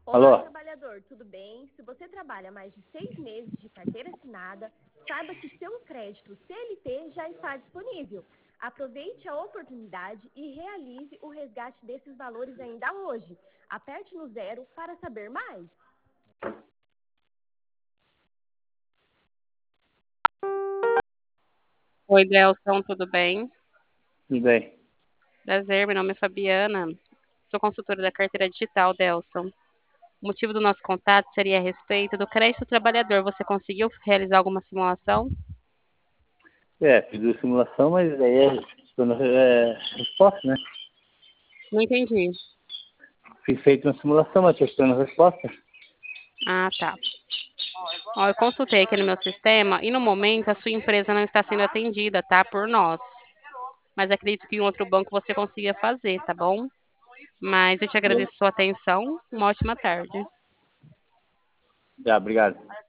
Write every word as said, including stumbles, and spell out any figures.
Olá, Alô? trabalhador, tudo bem? Se você trabalha mais de seis meses de carteira assinada, saiba que seu crédito C L T já está disponível. Aproveite a oportunidade e realize o resgate desses valores ainda hoje. Aperte no zero para saber mais. Oi, Delson, tudo bem? Tudo bem. Prazer, meu nome é Fabiana, sou consultora da carteira digital, Delson. O motivo do nosso contato seria a respeito do crédito trabalhador. Você conseguiu realizar alguma simulação? É, fiz a simulação, mas aí é, esperando, é resposta, né? Não entendi. Fiz feito uma simulação, mas estou esperando a resposta. Ah, tá. Ó, eu consultei aqui no meu sistema e no momento a sua empresa não está sendo atendida, tá? Por nós. Mas acredito que em outro banco você consiga fazer, tá bom? Mas eu te agradeço a sua atenção. Uma ótima tarde. Já, obrigado.